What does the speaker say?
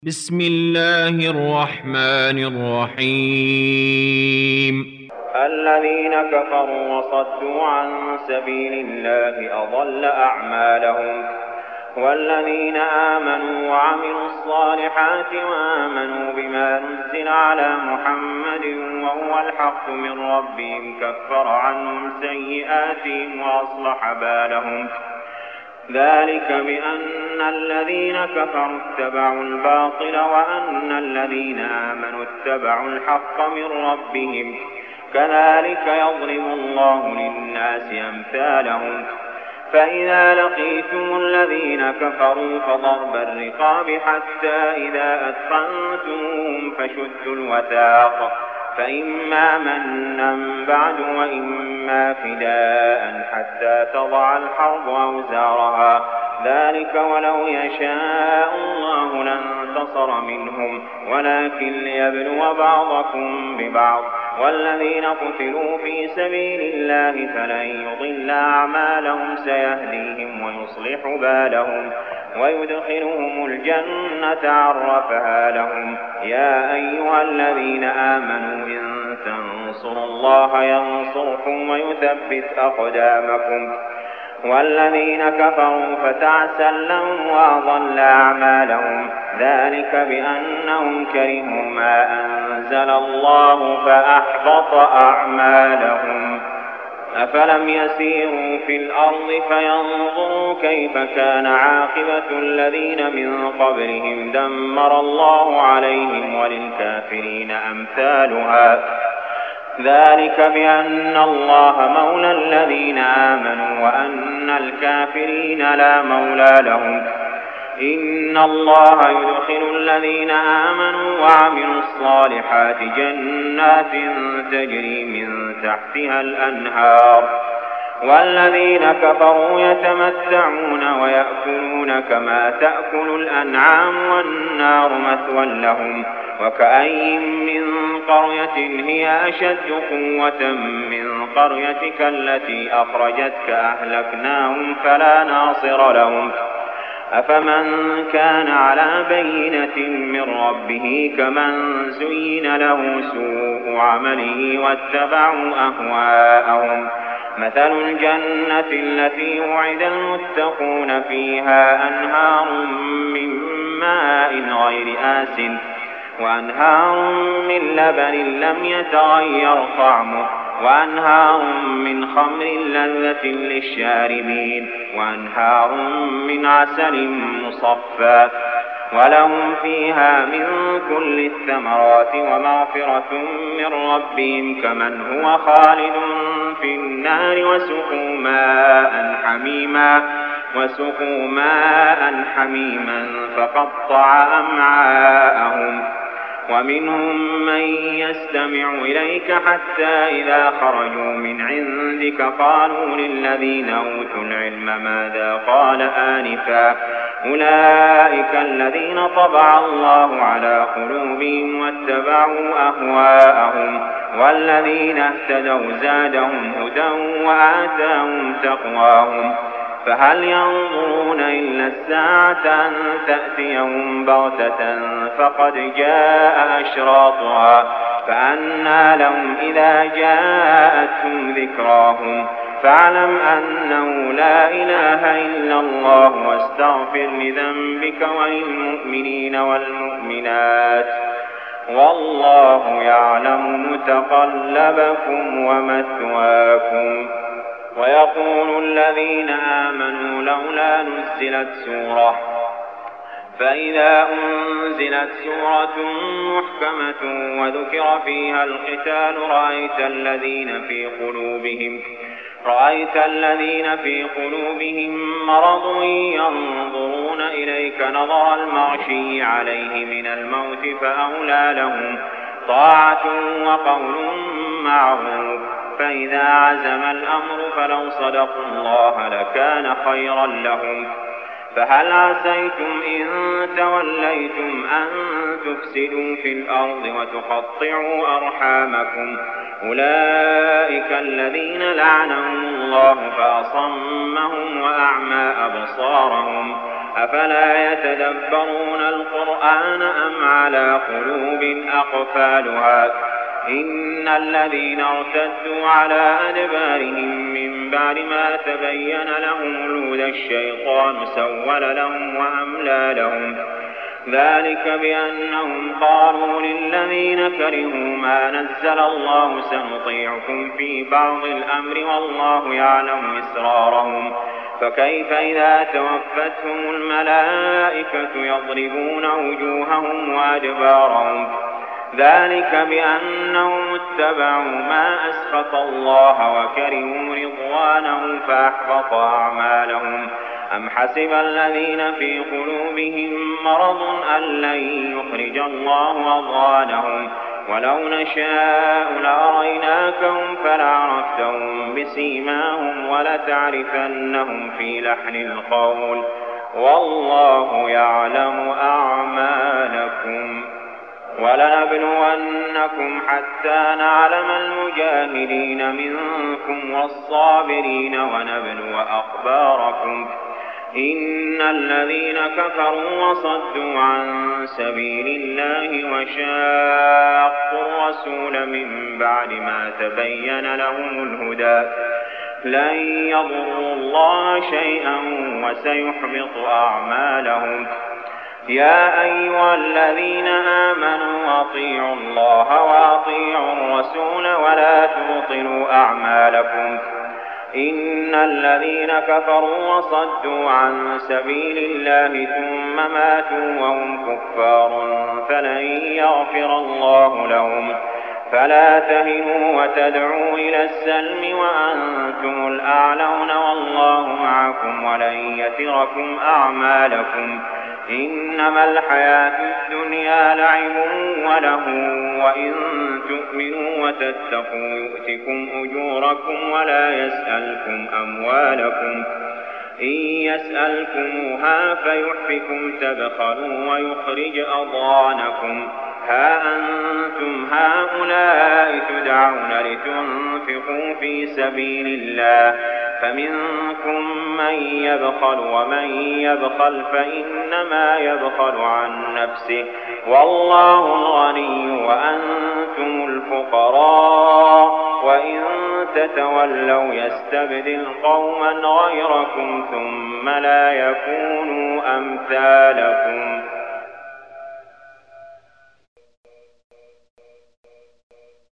بسم الله الرحمن الرحيم. الذين كفروا وصدوا عن سبيل الله أضل أعمالهم، والذين آمنوا وعملوا الصالحات وآمنوا بما نزل على محمد وهو الحق من ربهم كفر عنهم سيئاتهم وأصلح بالهم. ذلك بأن الذين كفروا اتبعوا الباطل وأن الذين آمنوا اتبعوا الحق من ربهم، كذلك يضرب الله للناس أمثالهم. فإذا لقيتم الذين كفروا فضرب الرقاب حتى إذا أثخنتموهم فشدوا الوثاق، فإما منا بعد وإما فداء حتى تضع الحرب أوزارها، ذلك ولو يشاء الله لانتصر منهم ولكن ليبلو بعضكم ببعض. والذين قتلوا في سبيل الله فلن يضل أعمالهم سيهديهم ويصلح بالهم ويدخلهم الجنة عرفها لهم. يا أيها الذين آمنوا إن تنصروا الله ينصركم ويثبت أقدامكم. والذين كفروا فتعسا لهم وأضل أعمالهم، ذلك بأنهم كرهوا ما أنزل الله فأحبط أعمالهم. أفلم يسيروا في الأرض فينظروا كيف كان عاقبة الذين من قبلهم دمر الله عليهم وللكافرين أمثالها. ذلك بأن الله مولى الذين آمنوا وأن الكافرين لا مولى لهم. إن الله يدخل الذين آمنوا وعملوا الصالحات جنات تجري من تحتها الأنهار، والذين كفروا يتمتعون ويأكلون كما تأكل الأنعام والنار مثوى لهم. وكأي من قرية هي أشد قوة من قريتك التي أخرجتك أهلكناهم فلا ناصر لهم. أفمن كان على بينة من ربه كمن زين له سوء عمله واتبعوا أهواءهم. مثل الجنة التي وعد المتقون فيها أنهار من ماء غير آسٍ وأنهار من لبن لم يتغير طعمه وأنهار من خمر لذة للشاربين وأنهار من عسل مصفى، ولهم فيها من كل الثمرات ومغفرة من ربهم كمن هو خالد في النار وسقوا ماء حميما فقطع أمعاءهم. ومنهم من يستمع إليك حتى إذا خرجوا من عندك قالوا للذين أوتوا العلم ماذا قال آنفا، أولئك الذين طبع الله على قلوبهم واتبعوا أهواءهم. والذين اهتدوا زادهم هدى وآتاهم تقواهم. فهل ينظرون إلا الساعة أن تأتيهم بغتة فقد جاء أشراطها، فأنى لهم إذا جاءتهم ذكراهم. فاعلم أنه لا إله إلا الله واستغفر لذنبك وللمؤمنين والمؤمنات، والله يعلم متقلبكم ومثواكم. ويقول الذين آمنوا لولا نزلت سورة، فإذا أنزلت سورة محكمة وذكر فيها القتال رأيت الذين في قلوبهم مرض ينظرون إليك نظر المغشي عليه من الموت فأولى لهم طاعة وقول معروف. فإذا عزم الأمر فلو صدقوا الله لكان خيرا لهم. فهل عسيتم إن توليتم أن تفسدوا في الأرض وتقطعوا أرحامكم؟ أولئك الذين لعنهم الله فأصمهم وأعمى أبصارهم أفلا يتدبرون القرآن أم على قلوب أقفالها إن الذين ارتدوا على أدبارهم من بعد ما تبين لهم الهدى الشيطان سول لهم وأملى لهم ذلك بأنهم قالوا للذين كرهوا ما نزل الله سنطيعكم في بعض الأمر والله يعلم إسرارهم فكيف إذا توفتهم الملائكة يضربون وجوههم وأدبارهم ذلك بأنهم اتبعوا ما أسخط الله وكرهوا رضوانه فأحبط أعمالهم أم حسب الذين في قلوبهم مرض أن لن يخرج الله أضغانهم ولو نشاء لأريناكهم فلعرفتهم بسيماهم ولتعرفنهم في لحن القول والله يعلم أعمالكم ولنبلونكم حتى نعلم المجاهدين منكم والصابرين ونبلو أخباركم إن الذين كفروا وصدوا عن سبيل الله وشاقوا الرسول من بعد ما تبين لهم الهدى لن يضروا الله شيئا وسيحبط أعمالهم يا أيها الذين آمنوا أطيعوا الله وأطيعوا الرسول ولا تبطلوا أعمالكم إن الذين كفروا وصدوا عن سبيل الله ثم ماتوا وهم كفار فلن يغفر الله لهم فلا تهنوا وتدعوا إلى السلم وأنتم الأعلون والله معكم ولن يتركم أعمالكم إنما الحياة الدنيا لعب وله وإن تؤمنوا وتتقوا يؤتكم أجوركم ولا يسألكم أموالكم إن يسألكموها فيحفكم تبخلوا ويخرج أضغانكم ها أنتم هؤلاء تدعون لتنفقوا في سبيل الله فمنكم من يبخل ومن يبخل فإنما يبخل عن نفسه والله الغني وأنتم الفقراء وإن تتولوا يستبدل قوما غيركم ثم لا يكونوا أمثالكم